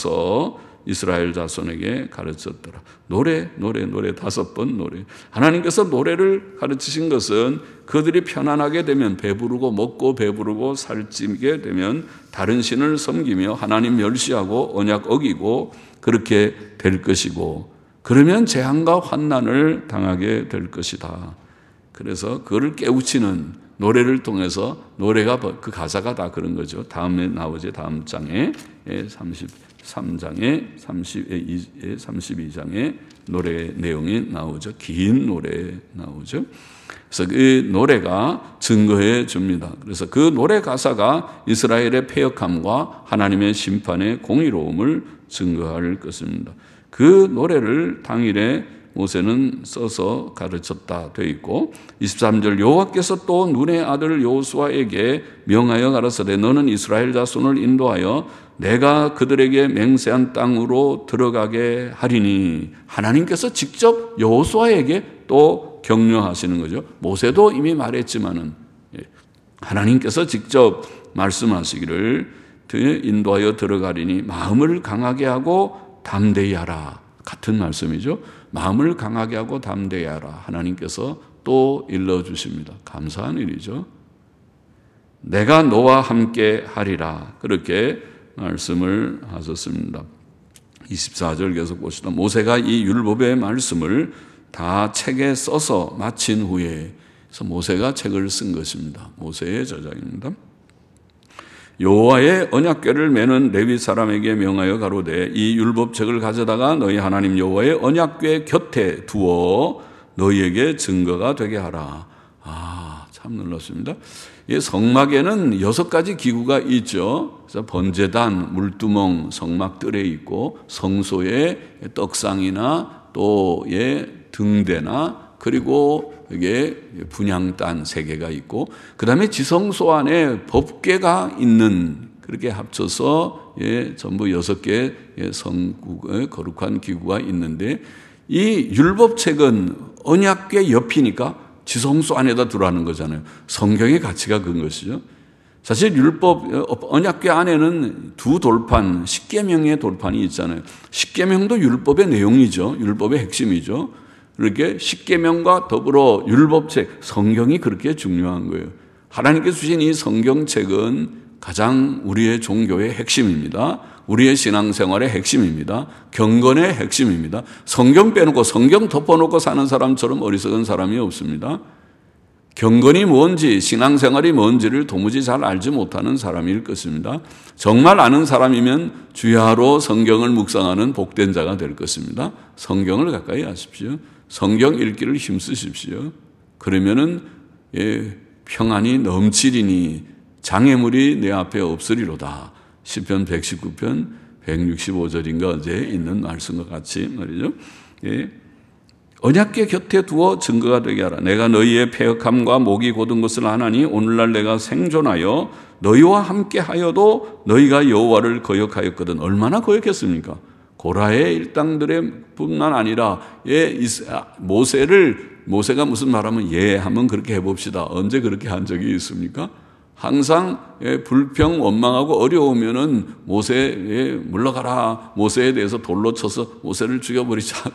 써서 이스라엘 자손에게 가르쳤더라. 노래, 노래, 노래, 다섯 번 노래. 하나님께서 노래를 가르치신 것은 그들이 편안하게 되면, 배부르고 먹고 배부르고 살찌게 되면 다른 신을 섬기며 하나님 멸시하고 언약 어기고 그렇게 될 것이고, 그러면 재앙과 환난을 당하게 될 것이다. 그래서 그를 깨우치는 노래를 통해서, 노래가 그 가사가 다 그런 거죠. 다음에 나오지, 다음 장에 삼십 삼 장에 삼십이 장에 노래 내용이 나오죠. 긴 노래 나오죠. 그래서 그 노래가 증거해 줍니다. 그래서 그 노래 가사가 이스라엘의 패역함과 하나님의 심판의 공의로움을 증거할 것입니다. 그 노래를 당일에 모세는 써서 가르쳤다 되어 있고, 이십삼 절 여호와께서 또 눈의 아들 여호수아에게 명하여 가라사대 너는 이스라엘 자손을 인도하여 내가 그들에게 맹세한 땅으로 들어가게 하리니. 하나님께서 직접 여호수아에게 또 격려하시는 거죠. 모세도 이미 말했지만은 하나님께서 직접 말씀하시기를 인도하여 들어가리니 마음을 강하게 하고 담대히 하라. 같은 말씀이죠. 마음을 강하게 하고 담대히 하라. 하나님께서 또 일러주십니다. 감사한 일이죠. 내가 너와 함께 하리라. 그렇게 말씀을 하셨습니다. 이십사 절 계속 보시다. 모세가 이 율법의 말씀을 다 책에 써서 마친 후에, 그래서 모세가 책을 쓴 것입니다. 모세의 저작입니다. 여호와의 언약궤를 매는 레위 사람에게 명하여 가로되 이 율법책을 가져다가 너희 하나님 여호와의 언약궤 곁에 두어 너희에게 증거가 되게 하라. 아, 참 놀랐습니다. 이 성막에는 여섯 가지 기구가 있죠. 그래서 번제단, 물두멍, 성막들에 있고 성소에 떡상이나 또 예, 등대나 그리고 이게 분향단 세 개가 있고, 그 다음에 지성소 안에 법궤가 있는, 그렇게 합쳐서 예, 전부 여섯 개의 성국, 거룩한 기구가 있는데, 이 율법책은 언약궤 옆이니까 지성소 안에다 두라는 거잖아요. 성경의 가치가 그런 것이죠. 사실 율법, 언약궤 안에는 두 돌판, 십계명의 돌판이 있잖아요. 십계명도 율법의 내용이죠. 율법의 핵심이죠. 그렇게 십계명과 더불어 율법책, 성경이 그렇게 중요한 거예요. 하나님께서 주신 이 성경책은 가장 우리의 종교의 핵심입니다. 우리의 신앙생활의 핵심입니다. 경건의 핵심입니다. 성경 빼놓고 성경 덮어놓고 사는 사람처럼 어리석은 사람이 없습니다. 경건이 뭔지, 신앙생활이 뭔지를 도무지 잘 알지 못하는 사람일 것입니다. 정말 아는 사람이면 주야로 성경을 묵상하는 복된 자가 될 것입니다. 성경을 가까이 하십시오. 성경 읽기를 힘쓰십시오. 그러면은 예, 평안이 넘치리니 장애물이 내 앞에 없으리로다. 시편 백십구 편 백육십오 절인가 어제 있는 말씀과 같이 말이죠. 예. 언약궤 곁에 두어 증거가 되게 하라. 내가 너희의 패역함과 목이 곧은 것을 아나니 오늘날 내가 생존하여 너희와 함께 하여도 너희가 여호와를 거역하였거든. 얼마나 거역했습니까? 고라의 일당들의 뿐만 아니라 예, 모세를 모세가 무슨 말하면 예 하면 그렇게 해봅시다. 언제 그렇게 한 적이 있습니까? 항상 예, 불평 원망하고 어려우면은 모세에 물러가라. 모세에 대해서 돌로 쳐서 모세를 죽여버리자.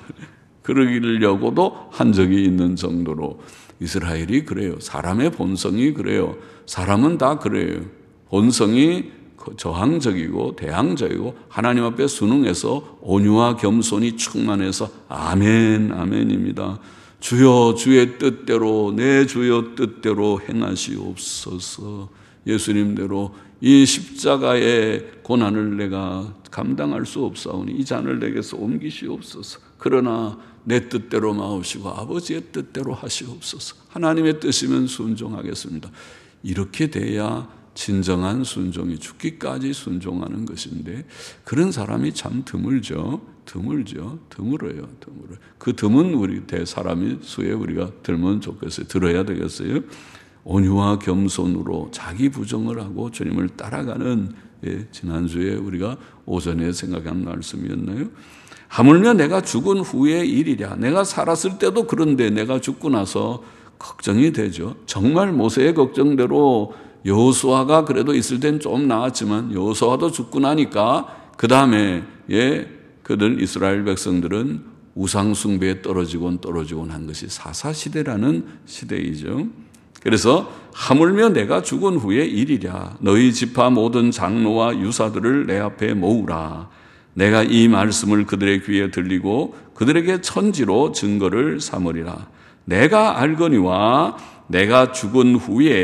그러려고도 한 적이 있는 정도로 이스라엘이 그래요. 사람의 본성이 그래요. 사람은 다 그래요. 본성이 저항적이고 대항적이고 하나님 앞에 순응해서 온유와 겸손이 충만해서 아멘 아멘입니다. 주여 주의 뜻대로 내 주여 뜻대로 행하시옵소서. 예수님대로 이 십자가의 고난을 내가 감당할 수 없사오니 이 잔을 내게서 옮기시옵소서. 그러나 내 뜻대로 마옵시고 아버지의 뜻대로 하시옵소서. 하나님의 뜻이면 순종하겠습니다. 이렇게 돼야 진정한 순종이 죽기까지 순종하는 것인데 그런 사람이 참 드물죠. 드물죠. 드물어요. 드물어요. 그 드문 우리 대 사람이 수에 우리가 들면 좋겠어요. 들어야 되겠어요. 온유와 겸손으로 자기 부정을 하고 주님을 따라가는 예, 지난주에 우리가 오전에 생각한 말씀이었나요? 하물며 내가 죽은 후의 일이랴. 내가 살았을 때도 그런데 내가 죽고 나서 걱정이 되죠. 정말 모세의 걱정대로 여호수아가 그래도 있을 땐 좀 나았지만 여호수아도 죽고 나니까 그 다음에 예, 그들 이스라엘 백성들은 우상 숭배에 떨어지곤 떨어지곤 한 것이 사사시대라는 시대이죠. 그래서 하물며 내가 죽은 후의 일이랴. 너희 지파 모든 장로와 유사들을 내 앞에 모으라. 내가 이 말씀을 그들의 귀에 들리고 그들에게 천지로 증거를 삼으리라. 내가 알거니와 내가 죽은 후에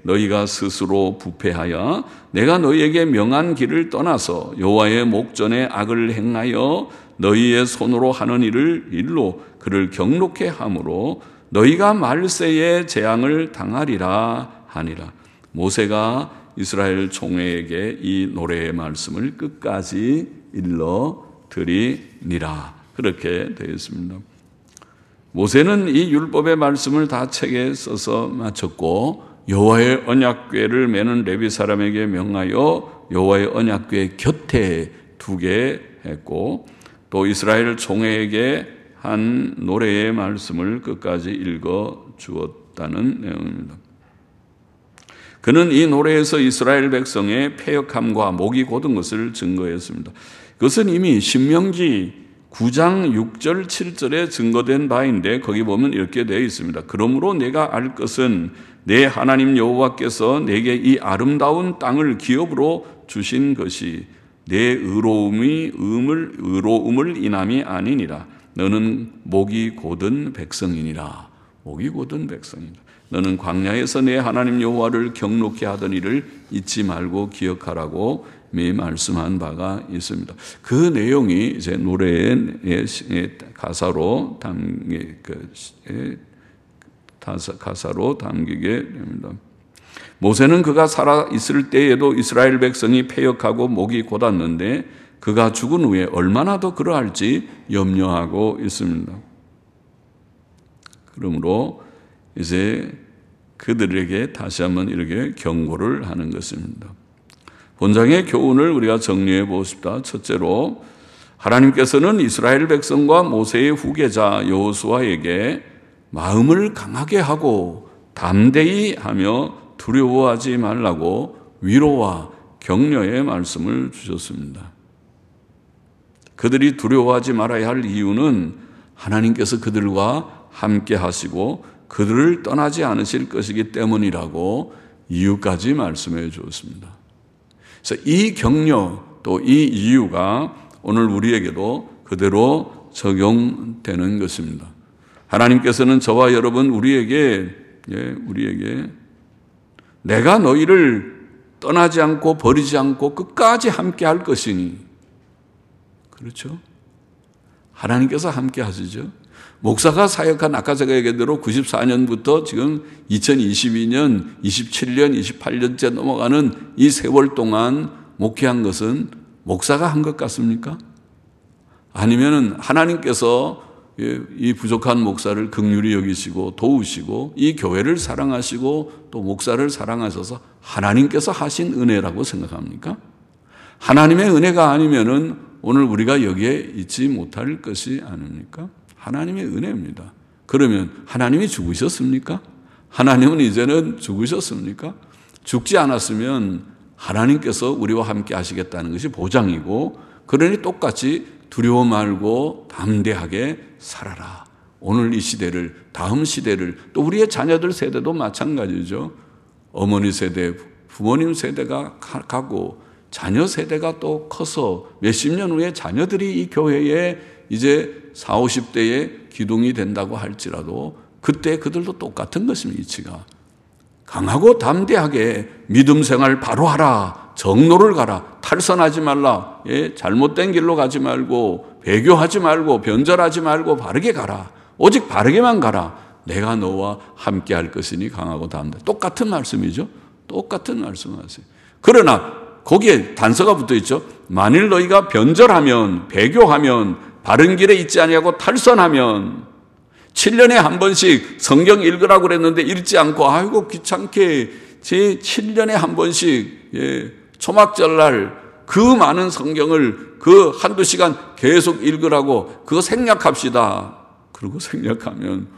너희가 스스로 부패하여 내가 너희에게 명한 길을 떠나서 여호와의 목전에 악을 행하여 너희의 손으로 하는 일을 일로 그를 경록해 함으로 너희가 말세에 재앙을 당하리라 하니라. 모세가 이스라엘 총회에게 이 노래의 말씀을 끝까지 일러 드리니라. 그렇게 되어 있습니다. 모세는 이 율법의 말씀을 다 책에 써서 마쳤고 여호와의 언약궤를 매는 레위 사람에게 명하여 여호와의 언약궤 곁에 두게 했고 또 이스라엘 총회에게 한 노래의 말씀을 끝까지 읽어 주었다는 내용입니다. 그는 이 노래에서 이스라엘 백성의 패역함과 목이 곧은 것을 증거했습니다. 그것은 이미 신명기 구 장 육 절 칠 절에 증거된 바인데 거기 보면 이렇게 되어 있습니다. 그러므로 내가 알 것은 내 하나님 여호와께서 내게 이 아름다운 땅을 기업으로 주신 것이 내 의로움이 음을 의로움을 인함이 아니니라. 너는 목이 곧은 백성이니라. 목이 곧은 백성이니라. 너는 광야에서 내 하나님 여호와를 경록케 하던 일을 잊지 말고 기억하라고 미 말씀한 바가 있습니다. 그 내용이 이제 노래의 가사로 담기 가사로 담기게 됩니다. 모세는 그가 살아 있을 때에도 이스라엘 백성이 패역하고 목이 곧았는데 그가 죽은 후에 얼마나 더 그러할지 염려하고 있습니다. 그러므로 이제 그들에게 다시 한번 이렇게 경고를 하는 것입니다. 본장의 교훈을 우리가 정리해 보십시다. 첫째로 하나님께서는 이스라엘 백성과 모세의 후계자 여호수아에게 마음을 강하게 하고 담대히 하며 두려워하지 말라고 위로와 격려의 말씀을 주셨습니다. 그들이 두려워하지 말아야 할 이유는 하나님께서 그들과 함께 하시고 그들을 떠나지 않으실 것이기 때문이라고 이유까지 말씀해 주었습니다. 그래서 이 격려 또 이 이유가 오늘 우리에게도 그대로 적용되는 것입니다. 하나님께서는 저와 여러분 우리에게 예, 우리에게 내가 너희를 떠나지 않고 버리지 않고 끝까지 함께 할 것이니 그렇죠? 하나님께서 함께 하시죠. 목사가 사역한 아까 제가 얘기한 대로 구십사 년부터 지금 이천이십이 년, 이십칠 년, 이십팔 년째 넘어가는 이 세월 동안 목회한 것은 목사가 한 것 같습니까? 아니면은 하나님께서 이 부족한 목사를 긍휼히 여기시고 도우시고 이 교회를 사랑하시고 또 목사를 사랑하셔서 하나님께서 하신 은혜라고 생각합니까? 하나님의 은혜가 아니면은 오늘 우리가 여기에 있지 못할 것이 아닙니까? 하나님의 은혜입니다. 그러면 하나님이 죽으셨습니까? 하나님은 이제는 죽으셨습니까? 죽지 않았으면 하나님께서 우리와 함께 하시겠다는 것이 보장이고 그러니 똑같이 두려워 말고 담대하게 살아라. 오늘 이 시대를 다음 시대를 또 우리의 자녀들 세대도 마찬가지죠. 어머니 세대, 부모님 세대가 가고 자녀 세대가 또 커서 몇십 년 후에 자녀들이 이 교회에 이제 사오십 대의 기둥이 된다고 할지라도 그때 그들도 똑같은 것입니다. 이치가 강하고 담대하게 믿음 생활 바로 하라. 정로를 가라. 탈선하지 말라. 예, 잘못된 길로 가지 말고 배교하지 말고 변절하지 말고 바르게 가라. 오직 바르게만 가라. 내가 너와 함께 할 것이니 강하고 담대. 똑같은 말씀이죠. 똑같은 말씀하세요. 그러나 거기에 단서가 붙어 있죠. 만일 너희가 변절하면 배교하면 바른 길에 있지 아니하고 탈선하면 칠 년에 한 번씩 성경 읽으라고 그랬는데 읽지 않고 아이고 귀찮게 제 칠 년에 한 번씩 예, 초막절날 그 많은 성경을 그 한두 시간 계속 읽으라고 그거 생략합시다. 그리고 생략하면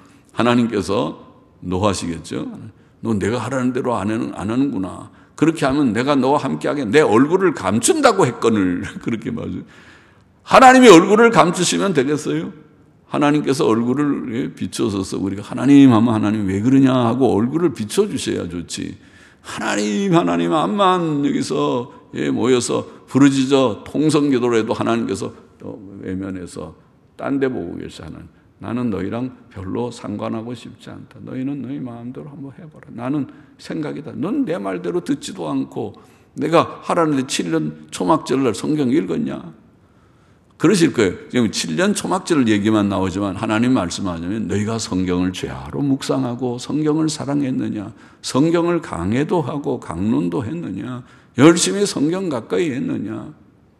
하나님께서 노하시겠죠. 너 내가 하라는 대로 안 하는, 안 하는구나. 그렇게 하면 내가 너와 함께하게 내 얼굴을 감춘다고 했거늘. 그렇게 말이죠. 하나님이 얼굴을 감추시면 되겠어요? 하나님께서 얼굴을 비춰서서 우리가 하나님 하면 하나님 왜 그러냐 하고 얼굴을 비춰주셔야 좋지. 하나님 하나님 암만 여기서 모여서 부르짖어 통성기도로 해도 하나님께서 또 외면해서 딴 데 보고 계셔. 하나님. 나는 너희랑 별로 상관하고 싶지 않다. 너희는 너희 마음대로 한번 해봐라. 나는 생각이다. 넌 내 말대로 듣지도 않고 내가 하라는데 칠 년 초막절날 성경 읽었냐? 그러실 거예요. 지금 칠 년 초막절 얘기만 나오지만 하나님 말씀하자면 너희가 성경을 죄하로 묵상하고 성경을 사랑했느냐? 성경을 강해도 하고 강론도 했느냐? 열심히 성경 가까이 했느냐?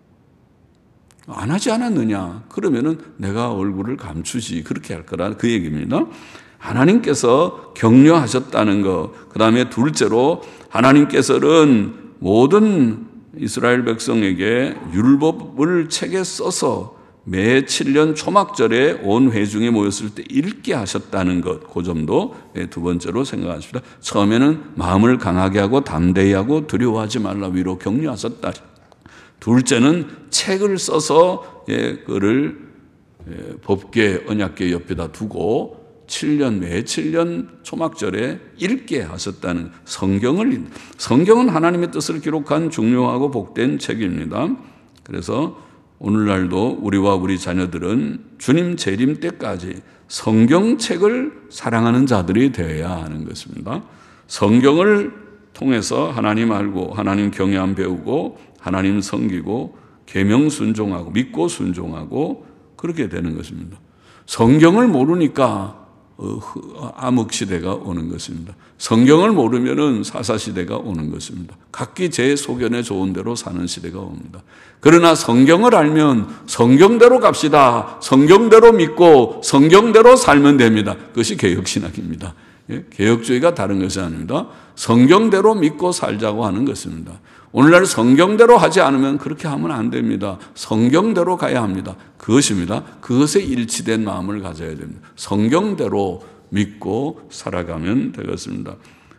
안 하지 않았느냐? 그러면은 내가 얼굴을 감추지. 그렇게 할 거라 그 얘기입니다. 하나님께서 격려하셨다는 것. 그 다음에 둘째로 하나님께서는 모든 이스라엘 백성에게 율법을 책에 써서 매 칠 년 초막절에 온 회중이 모였을 때 읽게 하셨다는 것, 그 점도 두 번째로 생각하십니다. 처음에는 마음을 강하게 하고 담대히 하고 두려워하지 말라 위로 격려하셨다. 둘째는 책을 써서 예, 그를 예, 법궤, 언약궤 옆에다 두고 칠 년, 매 칠 년 초막절에 읽게 하셨다는 성경을, 성경은 하나님의 뜻을 기록한 중요하고 복된 책입니다. 그래서 오늘날도 우리와 우리 자녀들은 주님 재림 때까지 성경책을 사랑하는 자들이 되어야 하는 것입니다. 성경을 통해서 하나님 알고 하나님 경외함 배우고 하나님 섬기고 계명 순종하고 믿고 순종하고 그렇게 되는 것입니다. 성경을 모르니까 암흑 시대가 오는 것입니다. 성경을 모르면은 사사 시대가 오는 것입니다. 각기 제 소견에 좋은 대로 사는 시대가 옵니다. 그러나 성경을 알면 성경대로 갑시다. 성경대로 믿고 성경대로 살면 됩니다. 그것이 개혁신학입니다. 예? 개혁주의가 다른 것이 아닙니다. 성경대로 믿고 살자고 하는 것입니다. 오늘날 성경대로 하지 않으면 그렇게 하면 안 됩니다. 성경대로 가야 합니다. 그것입니다. 그것에 일치된 마음을 가져야 됩니다. 성경대로 믿고 살아가면 되겠습니다.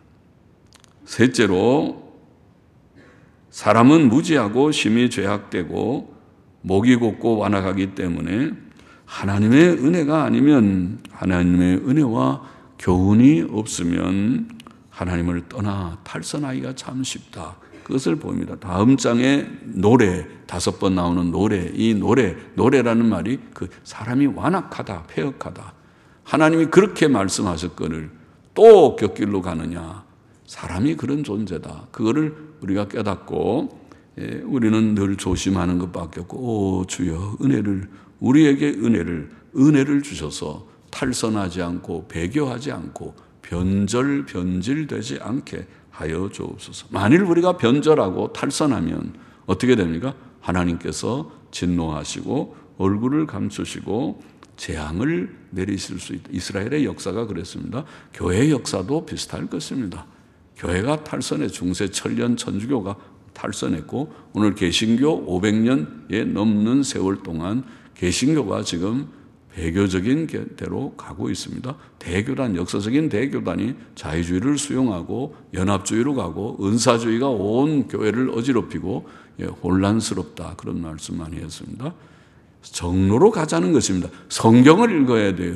셋째로 사람은 무지하고 심히 죄악되고 목이 곧고 완악하기 때문에 하나님의 은혜가 아니면 하나님의 은혜와 교훈이 없으면 하나님을 떠나 탈선하기가 참 쉽다. 그것을 보입니다. 다음 장에 노래, 다섯 번 나오는 노래, 이 노래, 노래라는 말이 그 사람이 완악하다, 패역하다. 하나님이 그렇게 말씀하셨거늘 또 곁길로 가느냐. 사람이 그런 존재다. 그거를 우리가 깨닫고 예, 우리는 늘 조심하는 것밖에 없고 오 주여 은혜를 우리에게 은혜를 은혜를 주셔서 탈선하지 않고 배교하지 않고 변절 변질되지 않게 하여 주옵소서. 만일 우리가 변절하고 탈선하면 어떻게 됩니까? 하나님께서 진노하시고 얼굴을 감추시고 재앙을 내리실 수 있다. 이스라엘의 역사가 그랬습니다. 교회의 역사도 비슷할 것입니다. 교회가 탈선해 중세 천년 천주교가 탈선했고 오늘 개신교 오백 년에 넘는 세월 동안 개신교가 지금 배교적인 대로 가고 있습니다. 대교단, 역사적인 대교단이 자유주의를 수용하고 연합주의로 가고 은사주의가 온 교회를 어지럽히고 예, 혼란스럽다. 그런 말씀 많이 했습니다. 정로로 가자는 것입니다. 성경을 읽어야 돼요.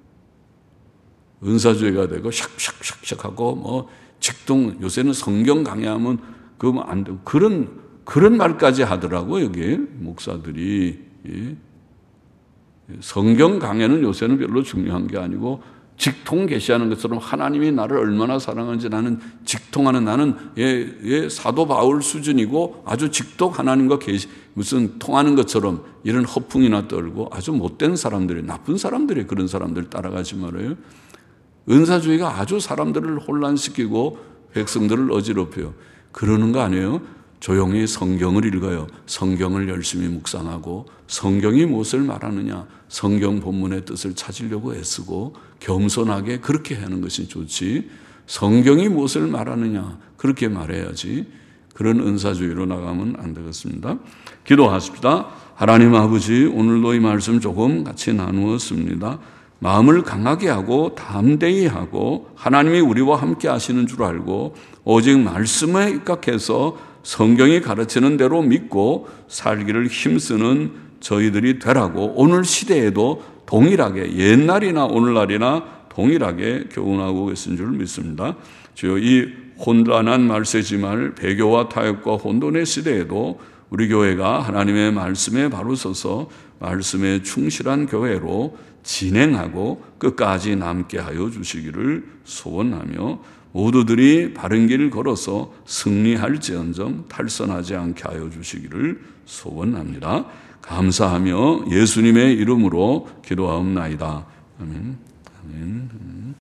은사주의가 되고 샥샥샥샥 하고 뭐 직동 요새는 성경 강의하면 그거 안 되고 그런 그런 말까지 하더라고요. 여기 목사들이. 예. 성경 강해는 요새는 별로 중요한 게 아니고 직통 계시하는 것처럼 하나님이 나를 얼마나 사랑하는지 나는 직통하는 나는 예, 예, 사도 바울 수준이고 아주 직독 하나님과 계시 무슨 통하는 것처럼 이런 허풍이나 떨고 아주 못된 사람들이 나쁜 사람들이 그런 사람들 따라가지 말아요. 은사주의가 아주 사람들을 혼란시키고 백성들을 어지럽혀요. 그러는 거 아니에요? 조용히 성경을 읽어요. 성경을 열심히 묵상하고 성경이 무엇을 말하느냐 성경 본문의 뜻을 찾으려고 애쓰고 겸손하게 그렇게 하는 것이 좋지 성경이 무엇을 말하느냐 그렇게 말해야지 그런 은사주의로 나가면 안 되겠습니다. 기도하십시다. 하나님 아버지 오늘도 이 말씀 조금 같이 나누었습니다. 마음을 강하게 하고 담대히 하고 하나님이 우리와 함께 하시는 줄 알고 오직 말씀에 입각해서 성경이 가르치는 대로 믿고 살기를 힘쓰는 저희들이 되라고 오늘 시대에도 동일하게 옛날이나 오늘날이나 동일하게 교훈하고 계신 줄 믿습니다. 주여 이 혼란한 말세지말 배교와 타협과 혼돈의 시대에도 우리 교회가 하나님의 말씀에 바로 서서 말씀에 충실한 교회로 진행하고 끝까지 남게 하여 주시기를 소원하며 모두들이 바른 길을 걸어서 승리할지언정 탈선하지 않게 하여 주시기를 소원합니다. 감사하며 예수님의 이름으로 기도하옵나이다. 아멘. 아멘.